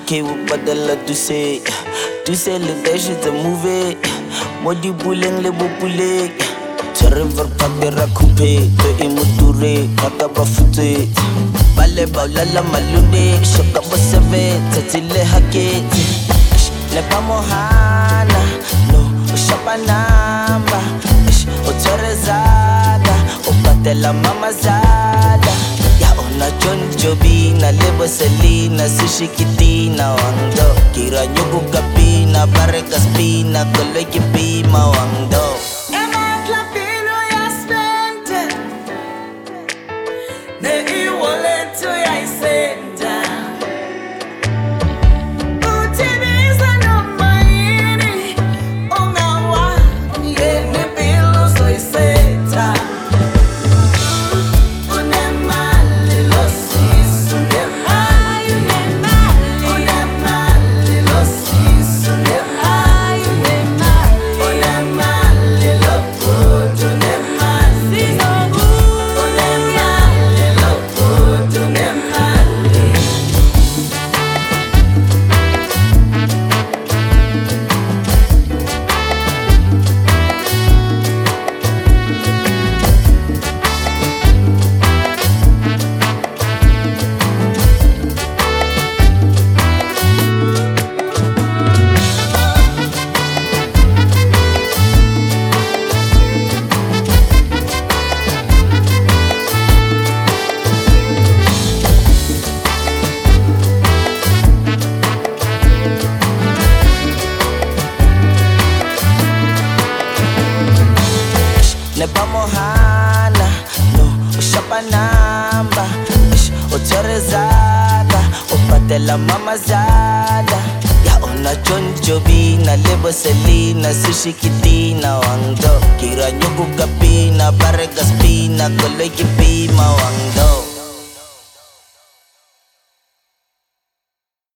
Okay, we badala tu say le dash is a movie. Modi buleng le bopule. River papera coupe, to imuture, kakaba fute. Bale baulala malune, shoka boseve, tatile haketi. Le pamohana, no, shapanamba. Otorezada, opatela mama zada. Ya ona John Jobi, na lebo Selina, sushi kitina wangdo. Kira nyugu kapina, bareka spina, kolegi pima wangdo. Nebamohana, no, shapanamba. Otorezada, opatela mama zada. Ya ona John Jobi, na lebo Selina, sushi kitina wangdo. Kira nyugu kapina, bareka spina, kolegi pima wangdo.